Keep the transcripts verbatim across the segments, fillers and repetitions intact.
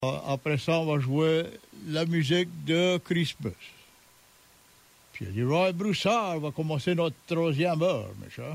Après ça, on va jouer la musique de Christmas. Puis Leroy Broussard va commencer notre troisième heure, mes chers.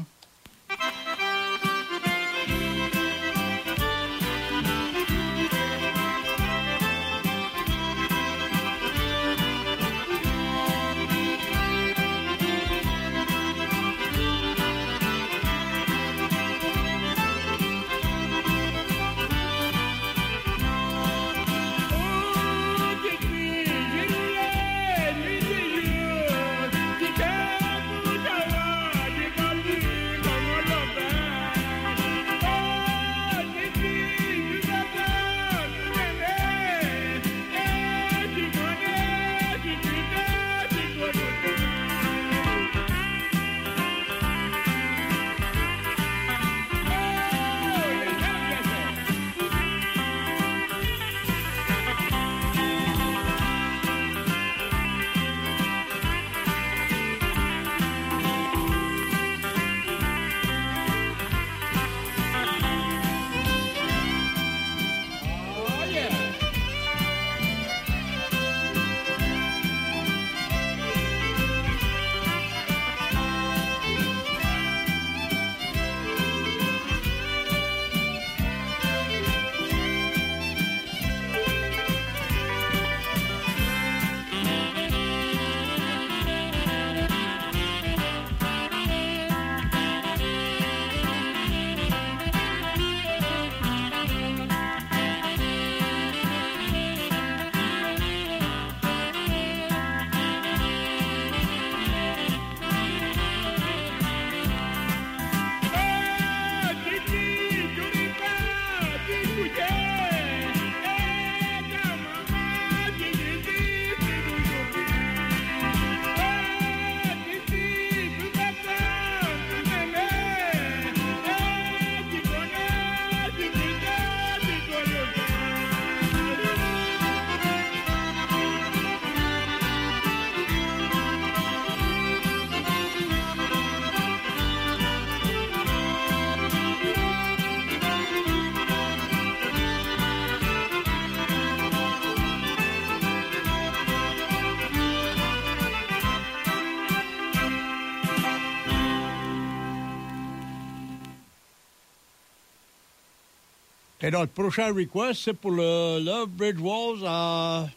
Et notre prochain request, c'est pour le Love Bridge Walls à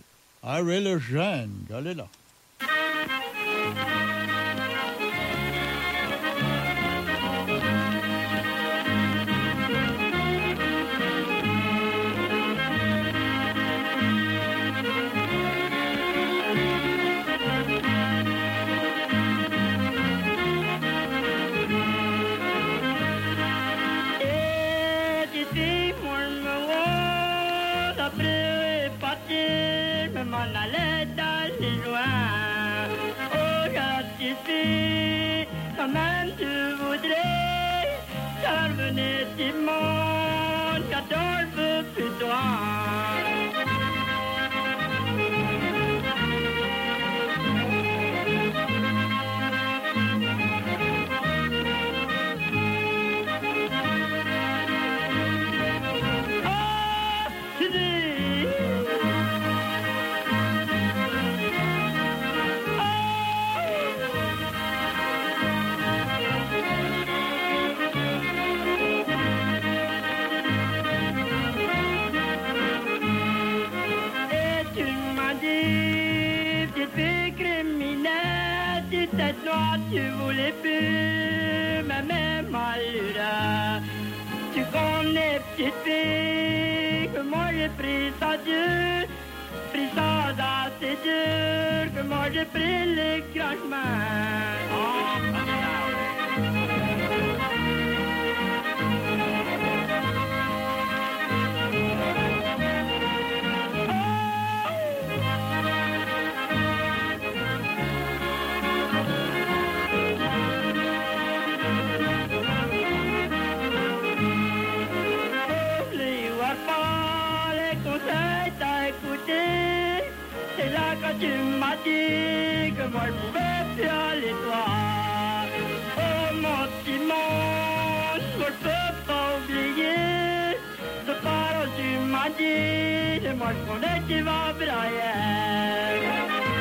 Harry Le Jeune. Allez là. Quand même tu voudrais, ça revenait dimanche, quatorze veux plus toi. Cette noix, tu voulais plus, mais même malheureux. Tu connais, petite fille, que moi j'ai pris ça dur, pris ça assez dur, que moi j'ai pris les grands chemins. Oh, c'est là quand tu m'as dit que moi je pouvais plus aller toi. Oh mon petit monde, je peux pas oublier ce parole tu m'as dit, moi je connais qui va brailler.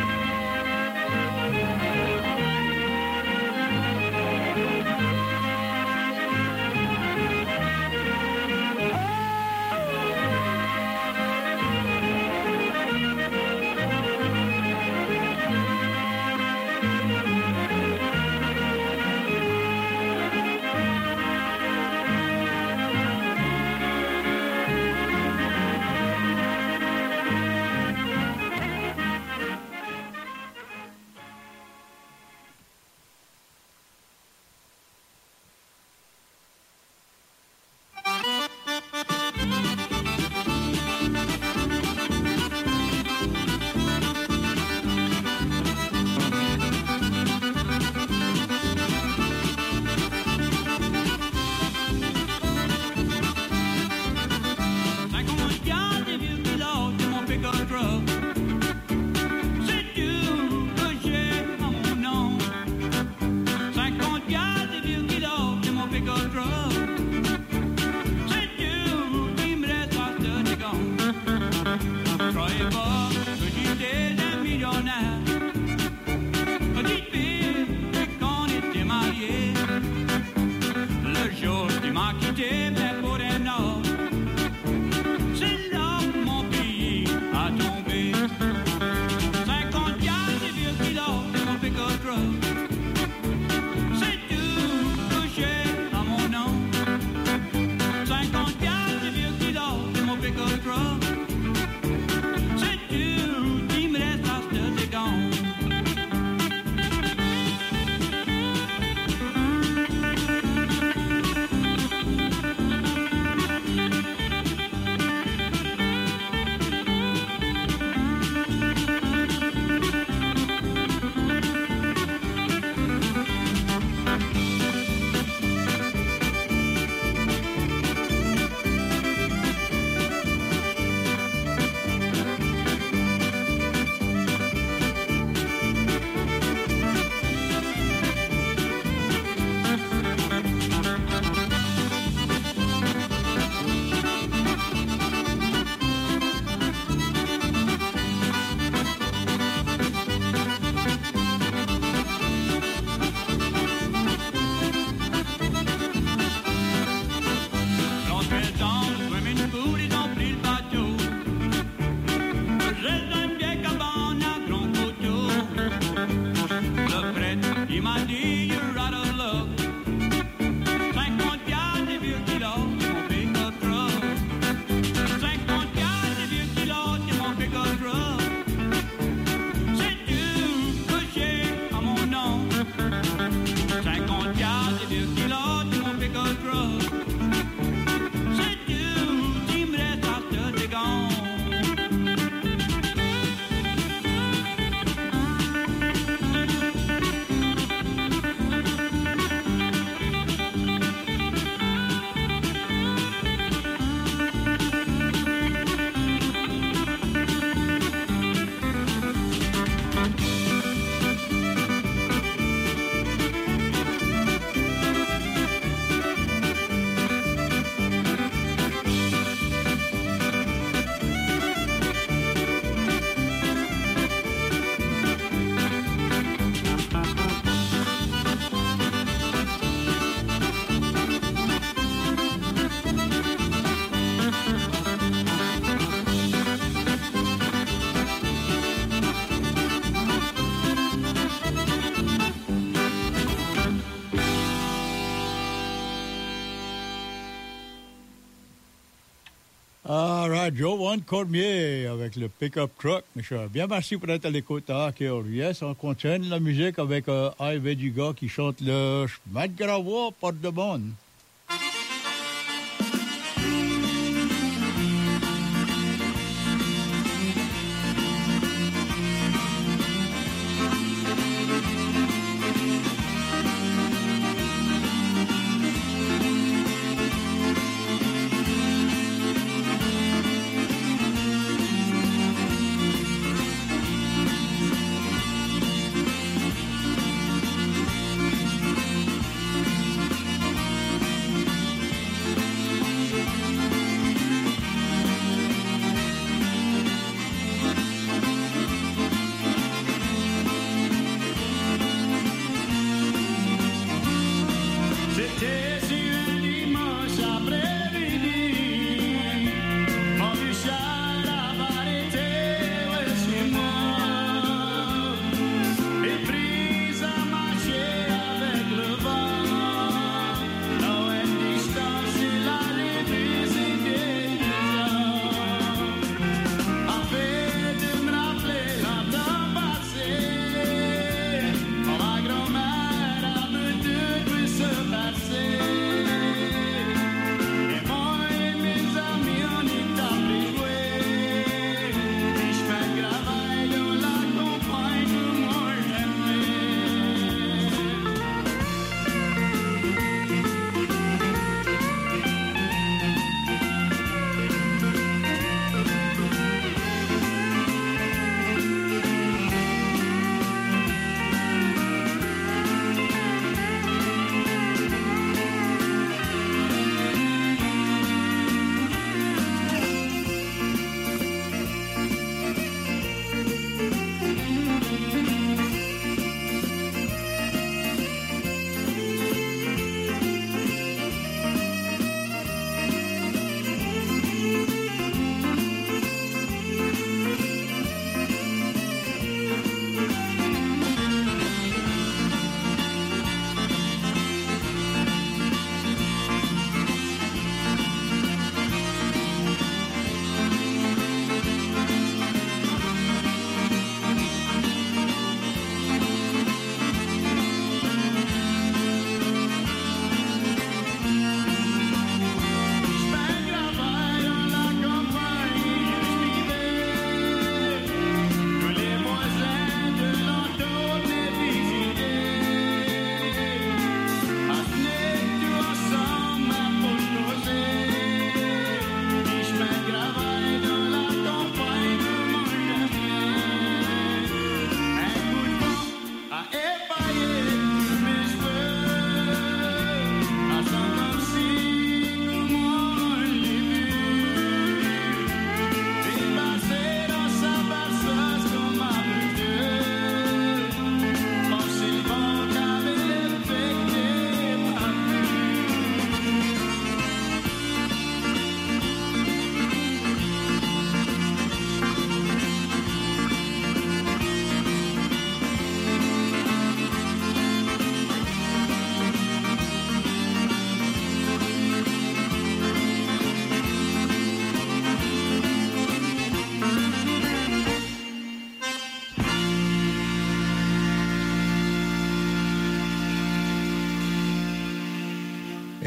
All right, Joe One Cormier avec le pick-up truck, monsieur. Bien, merci pour être à l'écoute à K R U S. On continue la musique avec euh, Ivy Giga qui chante le chemin de Gravois, Porte de Bonne.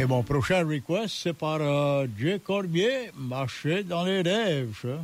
Et mon prochain request, c'est par euh, Jay Cormier, Marcher dans les rêves. Ça.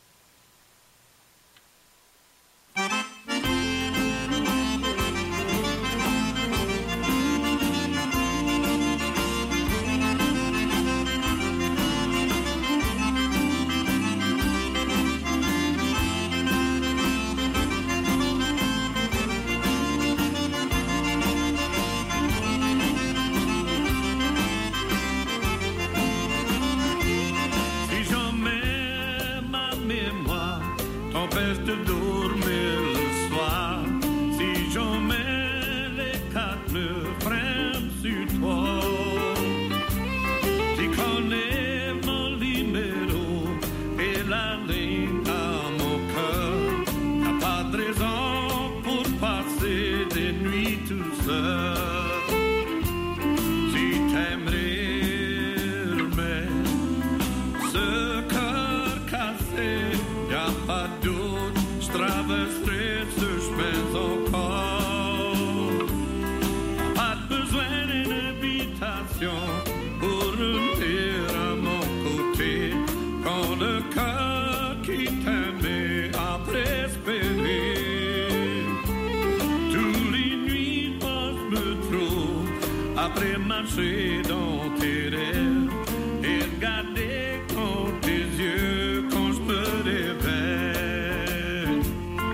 Après marcher dans tes rêves et regarder dans tes yeux quand je me réveille.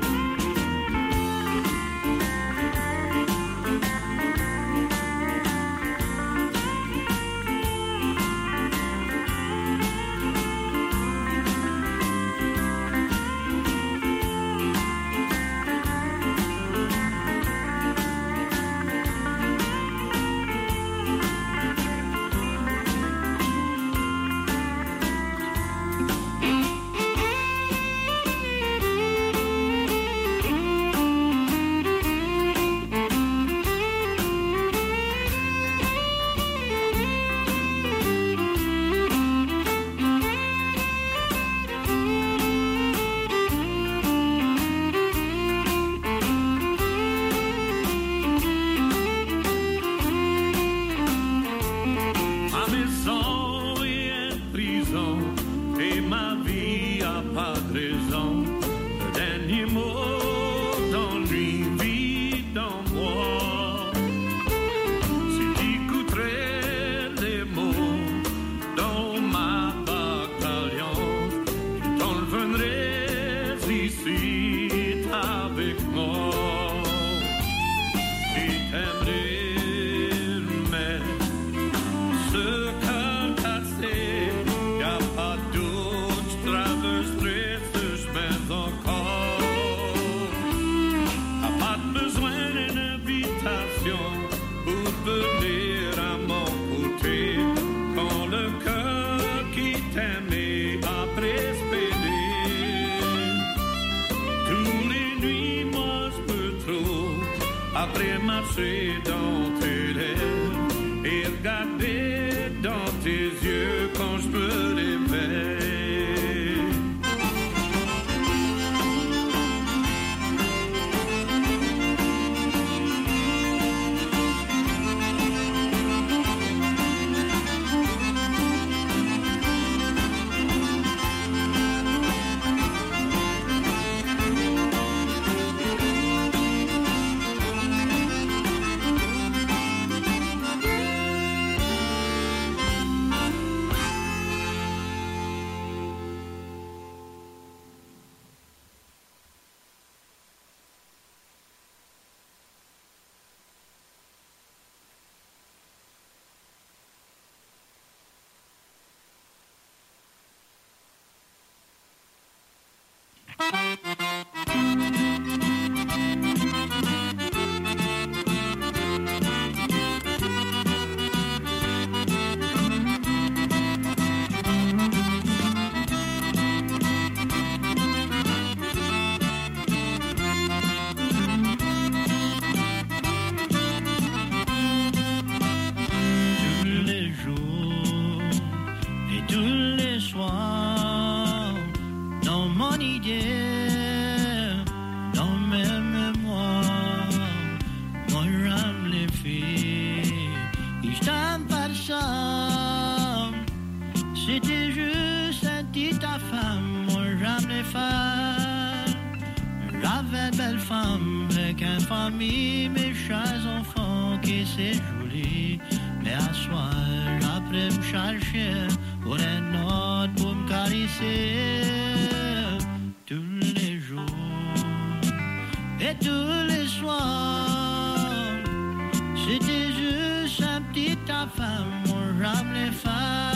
Après marcher dans tes lèvres et regarder dans tes yeux quand je me réveille. Shine by the shine. faire. J'avais une belle femme avec une famille, mes chers enfants, qui c'est joli. Mais à soir, après me chercher pour un autre pour me caresser. Tous les jours et tous les soirs, c'était juste un petit affaire, mon rame les faire.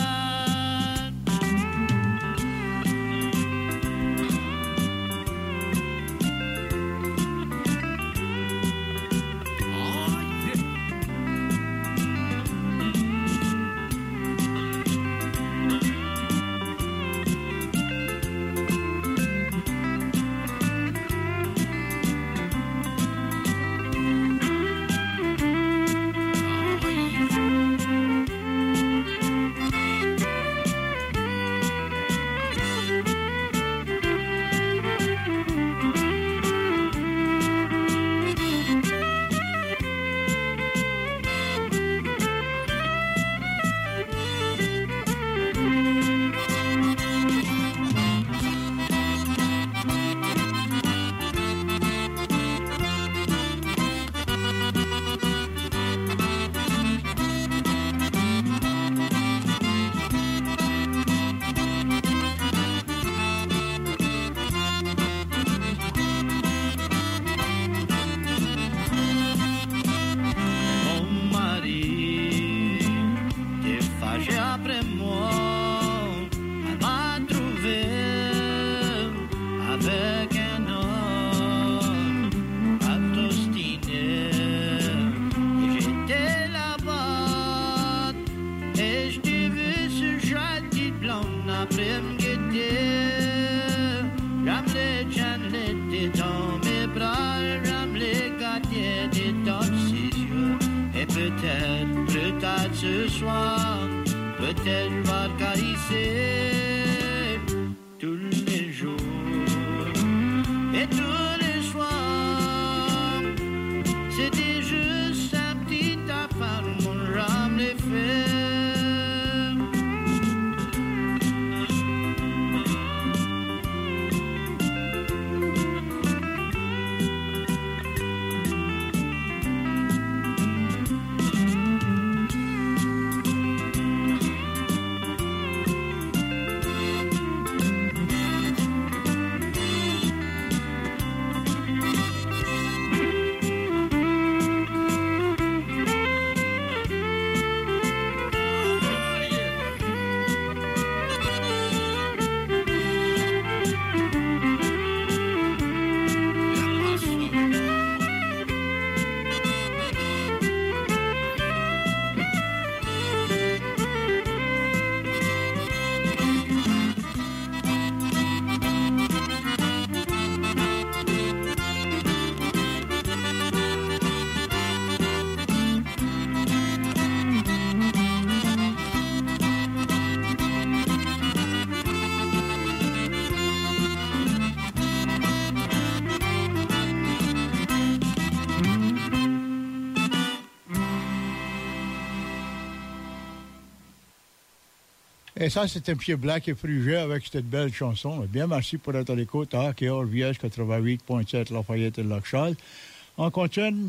Et ça, c'était M. Black et Fruget avec cette belle chanson. Bien, merci pour être à l'écoute à K R V S quatre-vingt-huit point sept Lafayette et Lac-Charles. On continue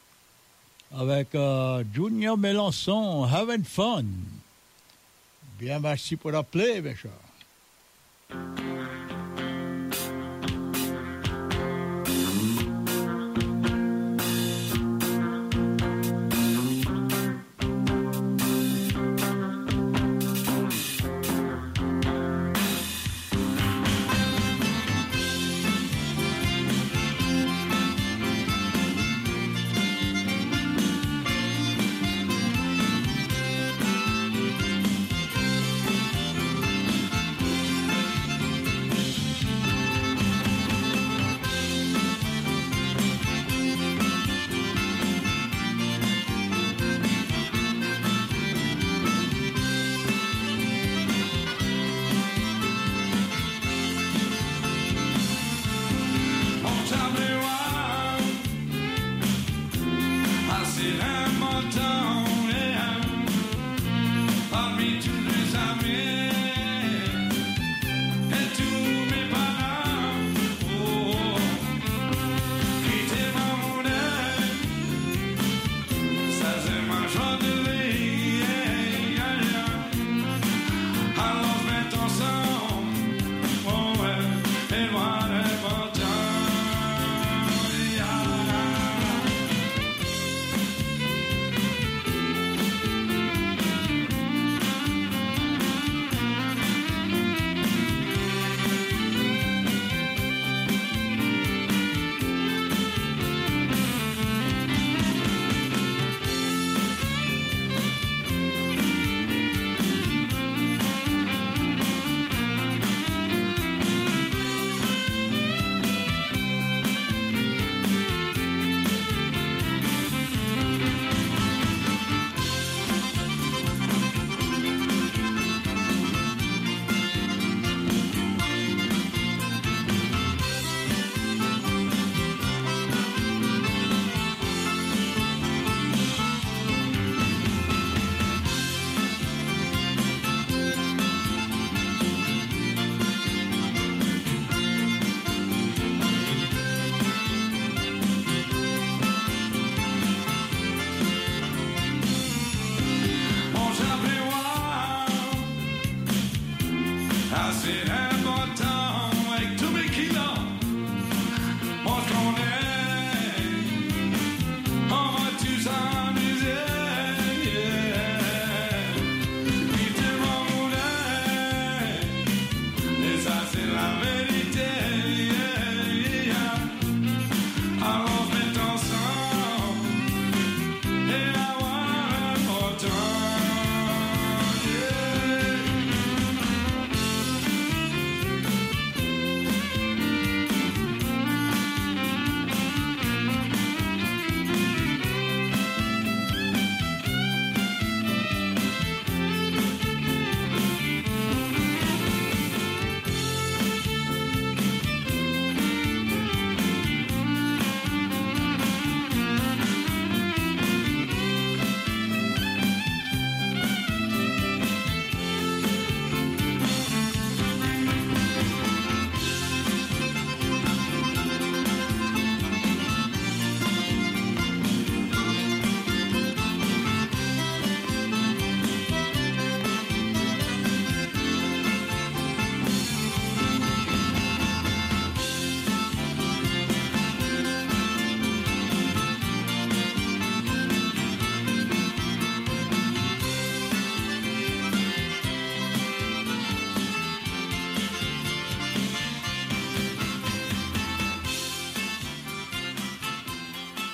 avec euh, Junior Mélenchon, Having Fun. Bien, merci pour appeler, mes chers.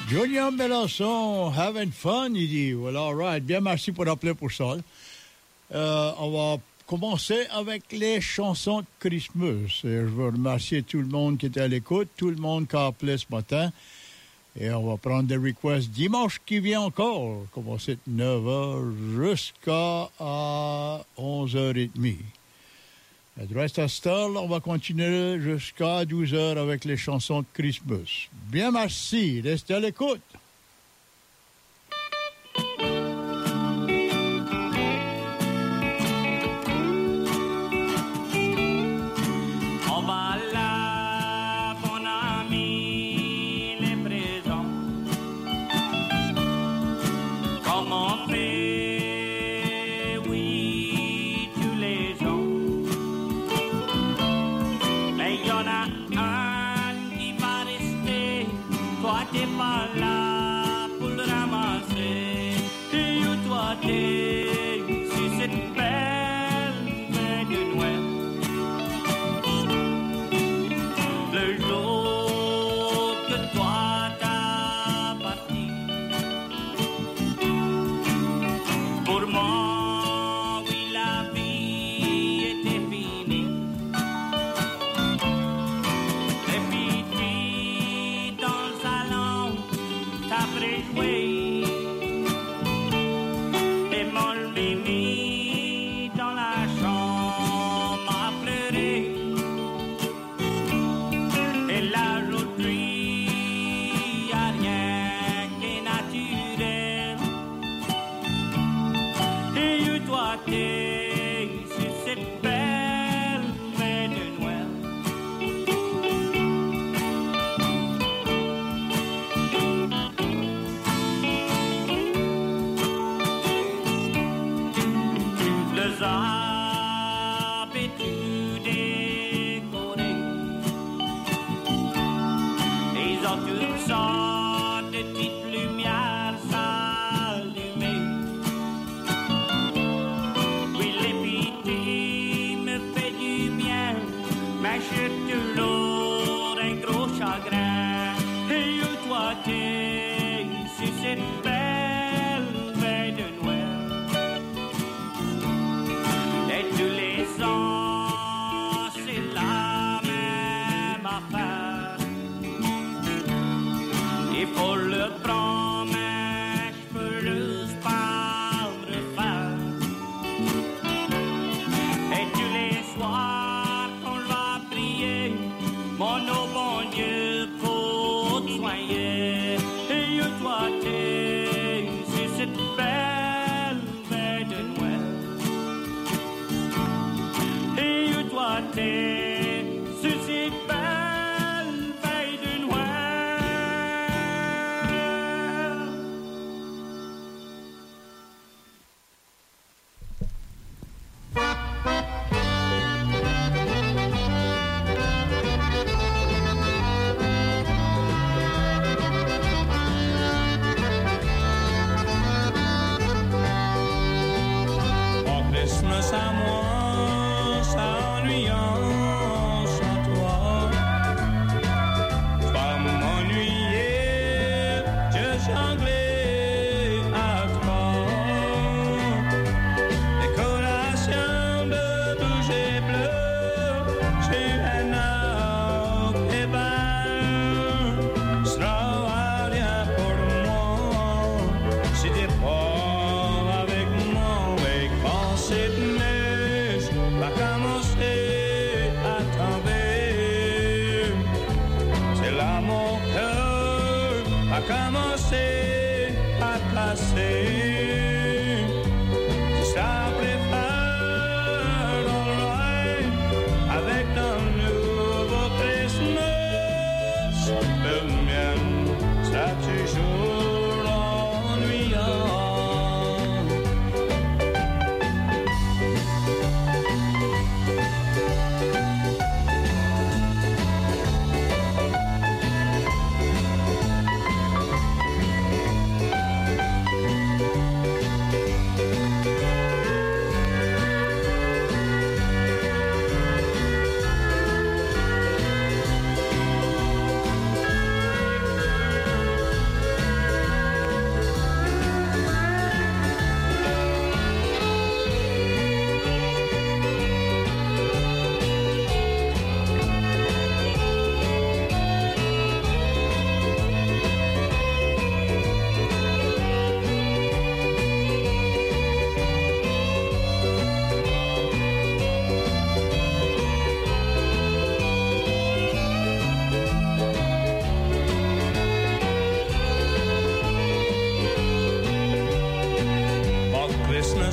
Junior Mélenchon, having fun, il dit. Well, all right. Bien, merci pour appeler pour ça. Euh, on va commencer avec les chansons de Christmas. Et je veux remercier tout le monde qui était à l'écoute, tout le monde qui a appelé ce matin. Et on va prendre des requests dimanche qui vient encore. Commencer de neuf heures jusqu'à onze heures trente. Et du reste à cette heure, on va continuer jusqu'à douze heures avec les chansons de Christmas. Bien, merci. Restez à l'écoute.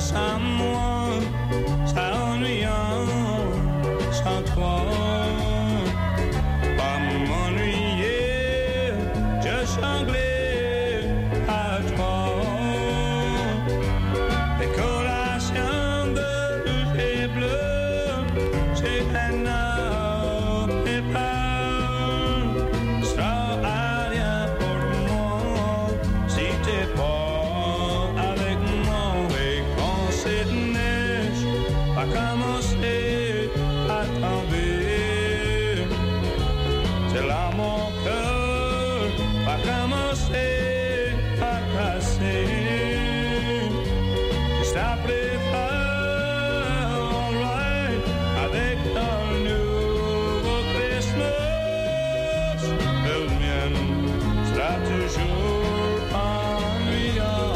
sans moi, ça ennuyant, sans toi. Pas m'ennuyer, je sanglais à toi. Décoration de rouge et bleu, c'est un homme et pas, sera à rien pour moi si t'es pas avec moi. Et quand cette neige va commencer à tomber, c'est là mon cœur va commencer à casser. Juste après all right, avec un nouveau Christmas, le mien sera toujours ennuyant.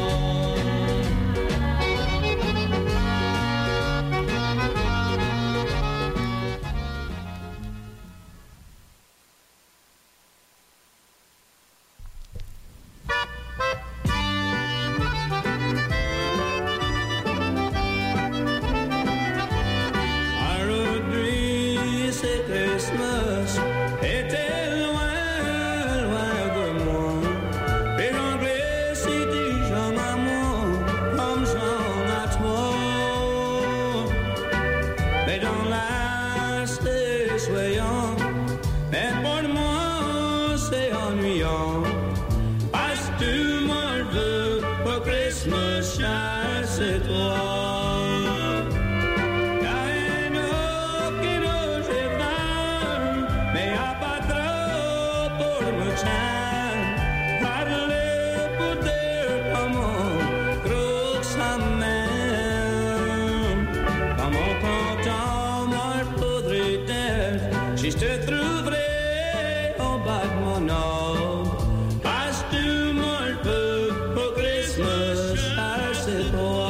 Aujourd'hui, c'est Christmas, et t'es loin, loin de moi. Les Anglais, c'est des gens à moi, comme gens à toi. Mais dans l'air, c'est soyant, mais pour moi, c'est ennuyant. Parce que moi, je veux pour Christmas, cher, c'est toi. Si je te trouverai au bas de mon ordre, parce que moi je veux pour Christmas, ça c'est toi.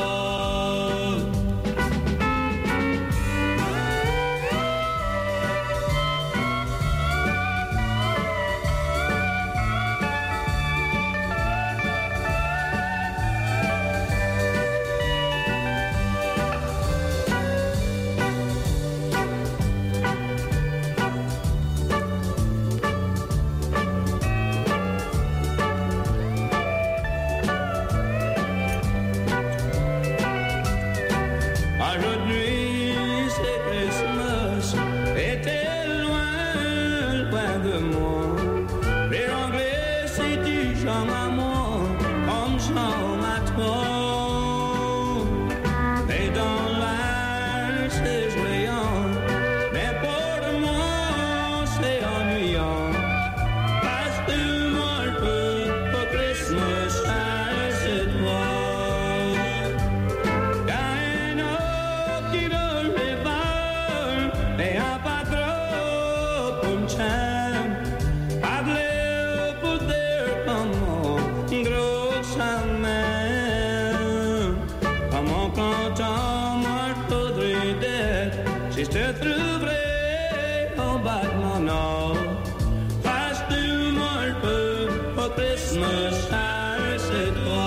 Aujourd'hui, c'est Christmas, et t'es loin, loin de moi. Les Anglais, c'est du genre à moi, comme genre à toi. Et dans l'air, c'est joyeux, mais pour moi, c'est ennuyant. Parce que moi, je veux pour Christmas, ça, c'est toi. Et un pas trop pour me chien, pas de l'air pour dire comment gros sa main. Comment content moi je voudrais d'être si je te trouverais au bas de mon ordre. Parce que moi je peux pour Christmas, ça c'est toi.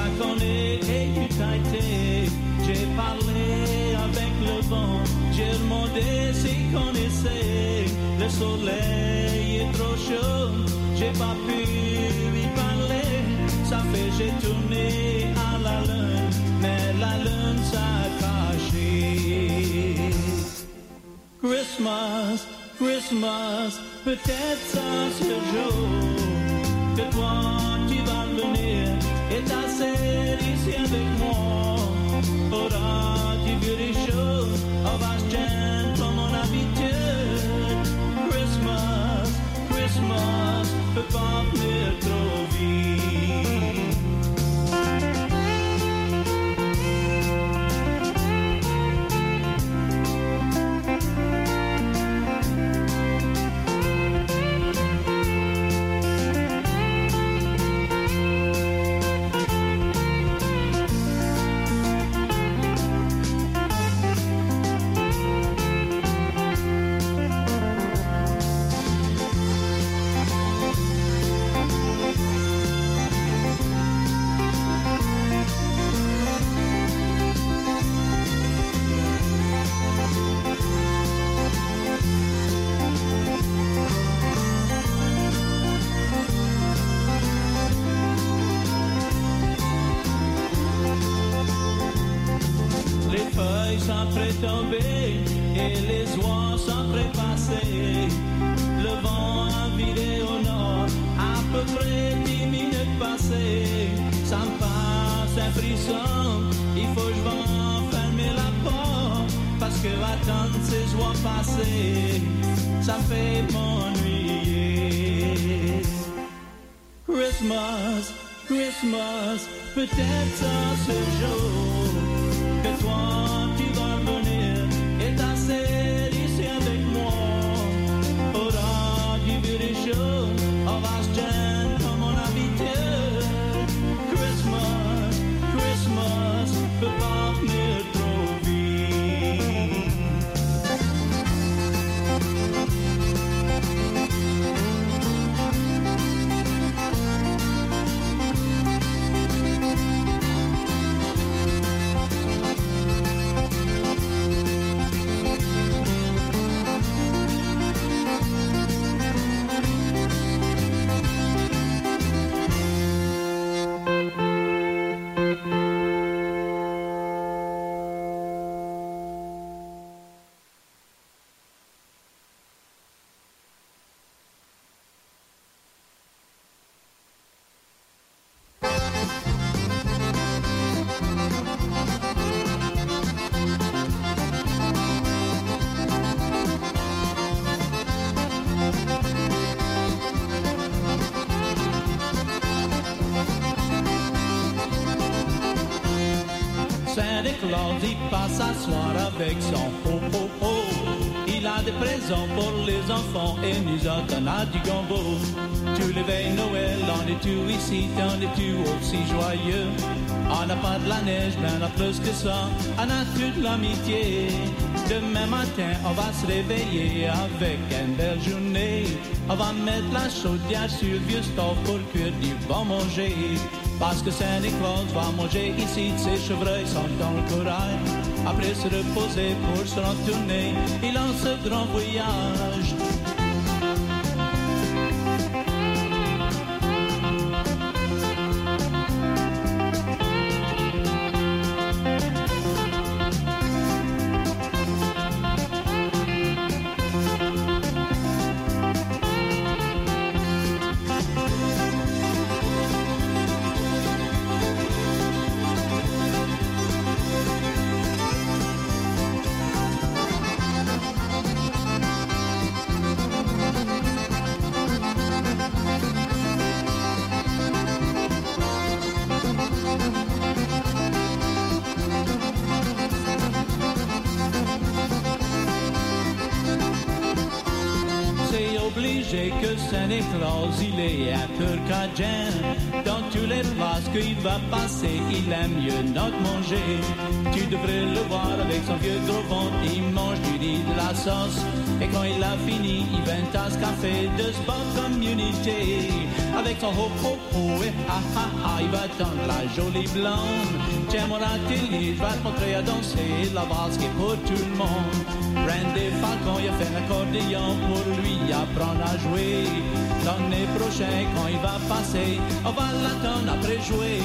connaît et tu t'as été. J'ai parlé avec le vent, j'ai demandé s'il connaissait. Le soleil est trop chaud, j'ai pas pu lui parler. Ça fait j'ai tourné à la lune, mais la lune s'est cachée. Christmas, Christmas, peut-être ça c'est le jour que toi tu vas venir et t'asseoir ici avec moi. Auras-tu vu les choses, on va se gêner comme mon habitude. Christmas, Christmas, peut pas venir trop vite. Tomber et les oies sont prépassées. Le vent a viré au nord, à peu près dix minutes passées. Ça me passe un frisson, il faut que je vais fermer la porte, parce que attendre ces oies passer, ça fait m'ennuyer. Christmas, Christmas, peut-être ça ce jour que toi tu vas venir et t'asseoir ici avec moi. Auras-tu vu les choses, on va se gêner comme on habitude. Christmas, Christmas, peut pas venir trop vite. Santa Claus, il passe s'asseoir avec son po-po-po. Il a des présents pour les enfants et nous autres on a du gombo. Tu les veilles Noël, on est tout ici, on est tout aussi joyeux. On n'a pas de la neige, mais on a plus que ça, on a toute l'amitié. Demain matin, on va se réveiller avec une belle journée. On va mettre la chaudière sur le vieux stove pour cuire du bon manger. Parce que Santa Claus va manger ici, ses chevreuils sont dans le corail. Après se reposer pour se retourner, il lance ce grand voyage. Que Santa Claus, il est un peu cajun. Dans tous les places qu'il va passer, il aime mieux notre manger. Tu devrais le voir avec son vieux gros ventre, il mange du riz, de la sauce. Et quand il a fini, il vend une tasse café de Sport Community. avec son hop hop hop et ha ha ha, il va tendre la jolie blonde. Tiens mon atelier, je vais te montrer à danser la valse qui est pour tout le monde. Randy Falcon, il a fait l'accordéon pour lui apprendre à jouer. L'année prochaine, quand il va passer, on va l'attendre après jouer.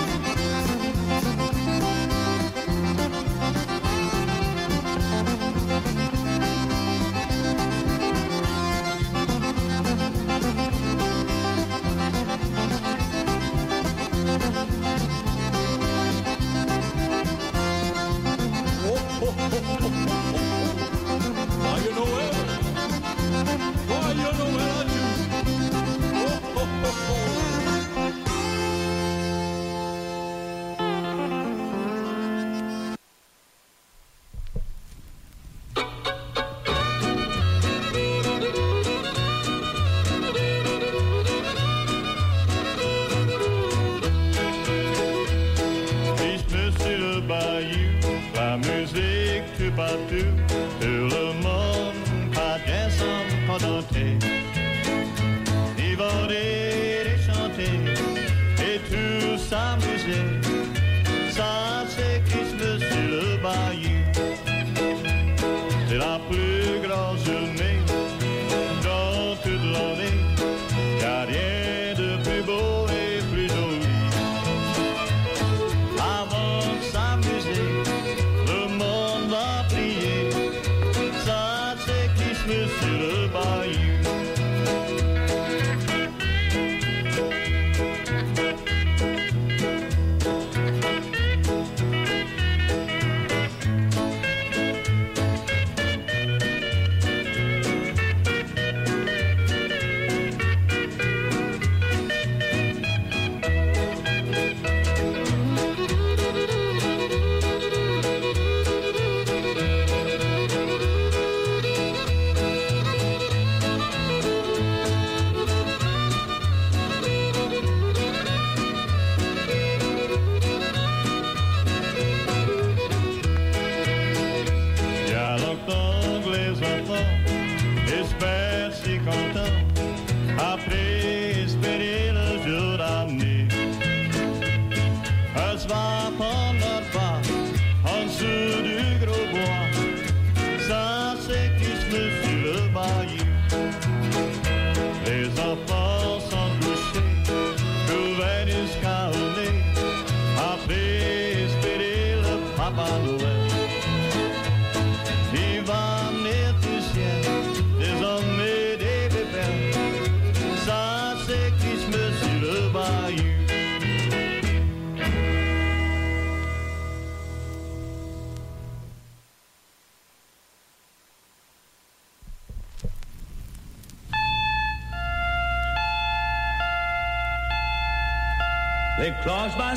Les cloches vont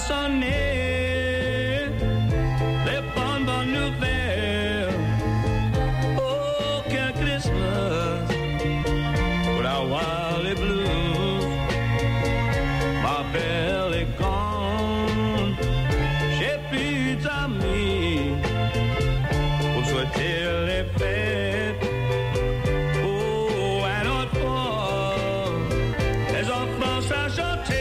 sonner, les bonnes bonnes nouvelles. Oh, quel Christmas without wild et blues. Ma belle est gone, j'ai plus d'amis pour souhaiter les fêtes. Oh, un autre fois, les enfants savent chanter.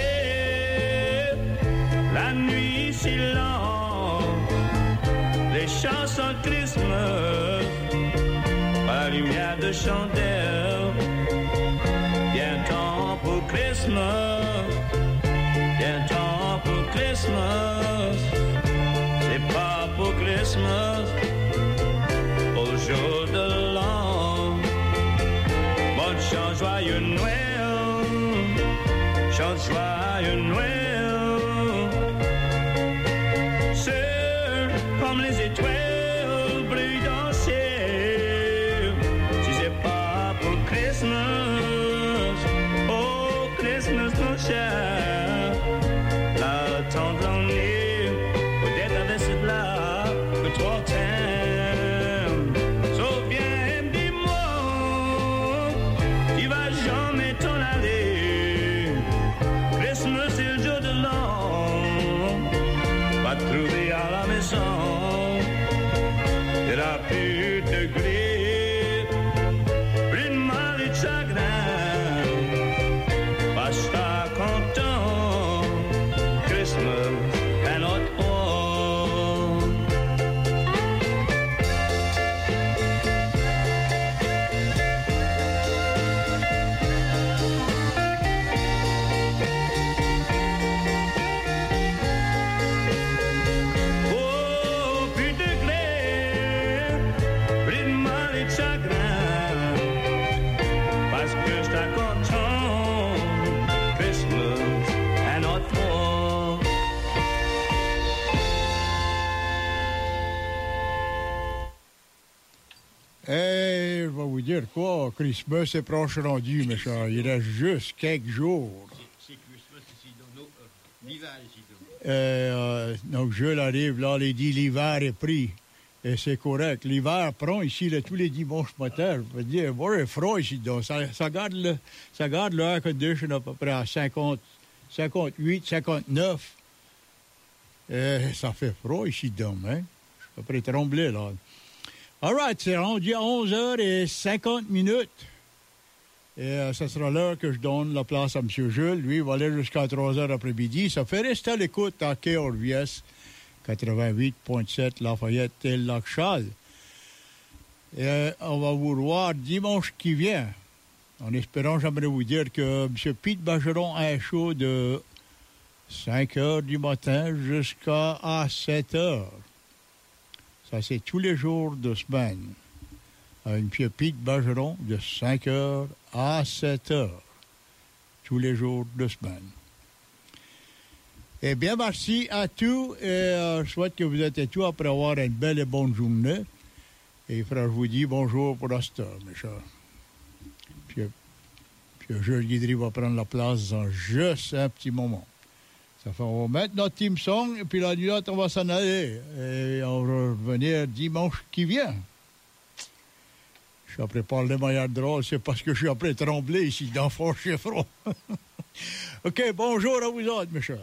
La nuit si longue, les chansons de Christmas, à la lumière de chandelle. Bien temps pour Christmas, bien temps pour Christmas. C'est pas pour Christmas, au jour de l'an. Bonne chance, joyeux Noël, chance, joyeux Noël. Comme les étoiles brillent dans le ciel. Si c'est pas pour Christmas, oh Christmas mon cher, la tendre année, peut-être avec cette là, que toi t'aimes. So viens dis-moi, tu vas jamais t'en aller. Christmas c'est le jour de l'an, va te trouver à la maison. Il a plus de gré, plus de mal et de chagrin. Basta dire quoi? Christmas est proche rendu, méchant. Il reste juste quelques jours. C'est Christmas ici, donc, euh, l'hiver ici. Donc. Euh, donc, Jules arrive, là, il dit l'hiver est pris. Et c'est correct. L'hiver prend ici là, tous les dimanches matin. Je veux dire, bon, il est froid ici. Donc, ça, ça garde le, ça garde le air condition à peu près à cinquante, cinquante-huit, cinquante-neuf. Et ça fait froid ici, donc, hein? Je suis prêt à trembler, là. All right, c'est rendu à onze heures cinquante minutes. Et euh, ce sera l'heure que je donne la place à M. Jules. Lui, il va aller jusqu'à trois heures après-midi. Ça fait rester à l'écoute à K R V S quatre-vingt-huit virgule sept Lafayette et Lac-Charles. Et euh, on va vous revoir dimanche qui vient. En espérant, j'aimerais vous dire que M. Pete Bergeron a un show de cinq heures du matin jusqu'à sept heures. Ça, c'est tous les jours de semaine. Avec M. Pete Bergeron de cinq heures à sept heures. Tous les jours de semaine. Eh bien, merci à tous et euh, je souhaite que vous êtes tous après avoir une belle et bonne journée. Et frère, je vous dis bonjour pour l'instant, mes chers. Puis, puis Jules Guidry va prendre la place dans juste un petit moment. Ça fait, on va mettre notre team song et puis la nuit, on va s'en aller. Et on va revenir dimanche qui vient. Je suis après parler de manière drôle, c'est parce que je suis après trembler ici dans Fort-Chiffron. OK, bonjour à vous autres, mes chers.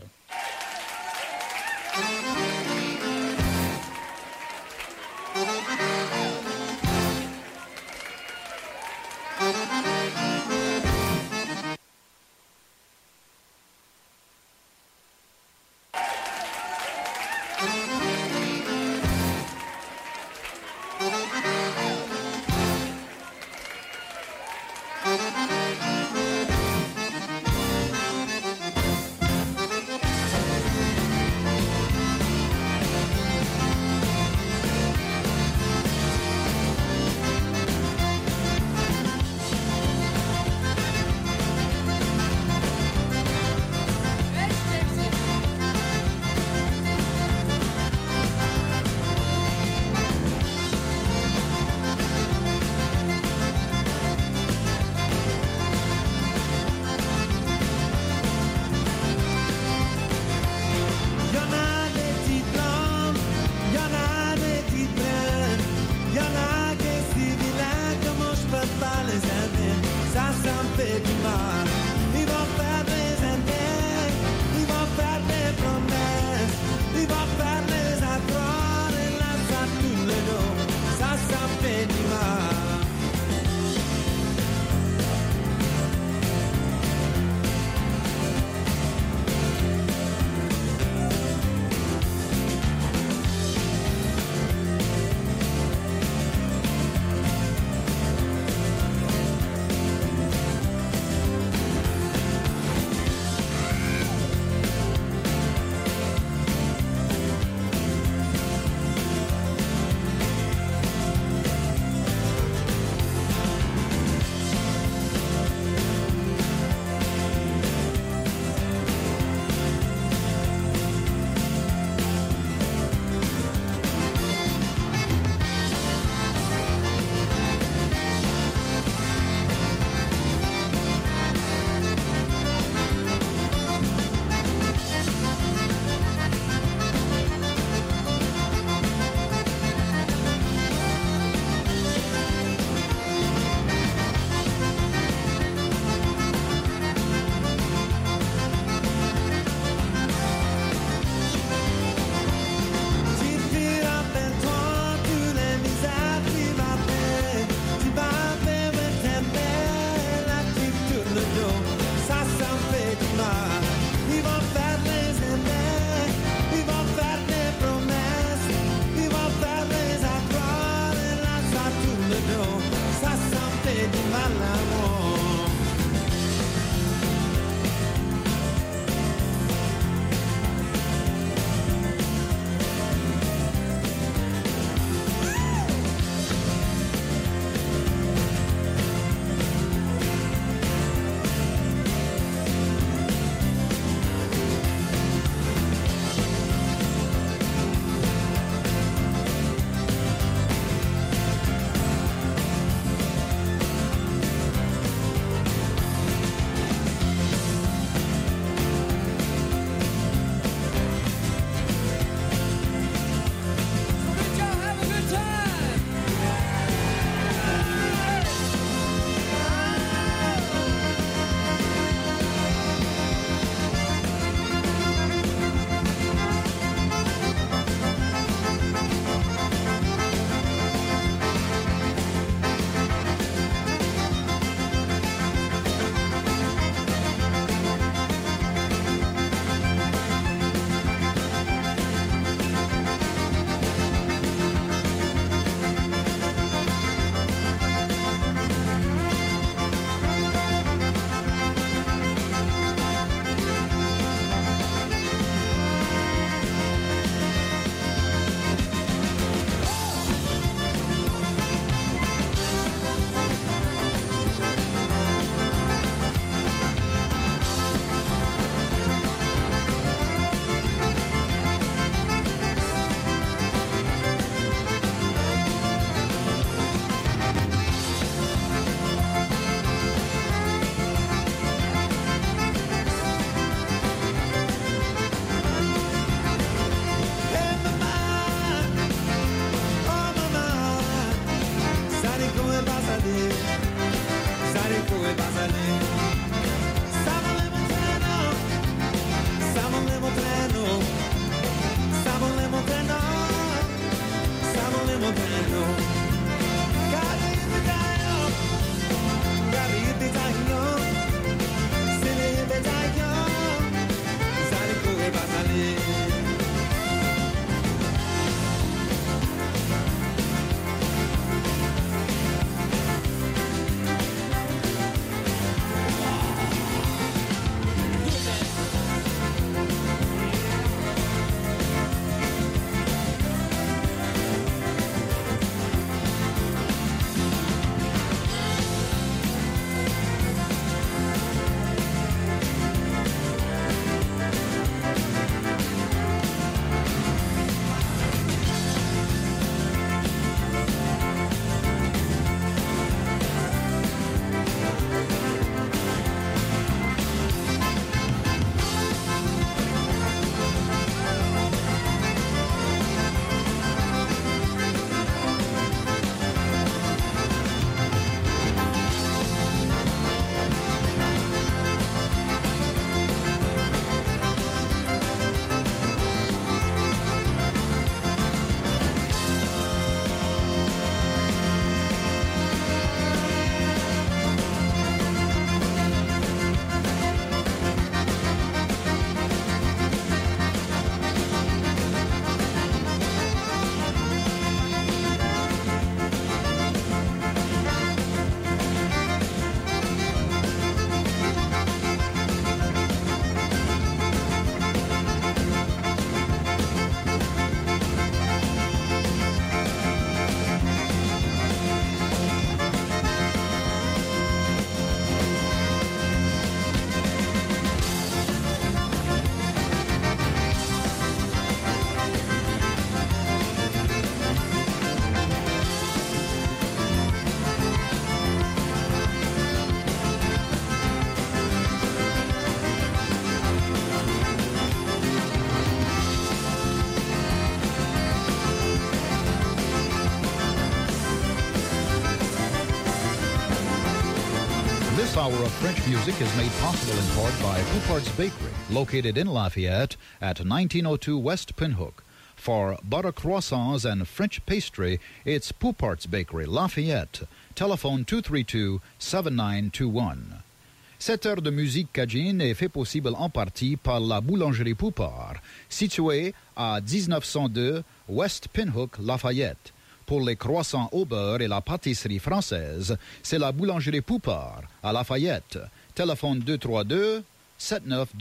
hour of French music is made possible in part by Poupart's Bakery, located in Lafayette at nineteen oh two West Pinhook. For butter croissants and French pastry, it's Poupart's Bakery, Lafayette. Telephone two three two, seven nine two one. Cette heure de musique cajun est fait possible en partie par la boulangerie Poupart, située à dix-neuf cent deux West Pinhook, Lafayette. Pour les croissants au beurre et la pâtisserie française, c'est la boulangerie Poupart à Lafayette. Téléphone deux trois deux, sept neuf deux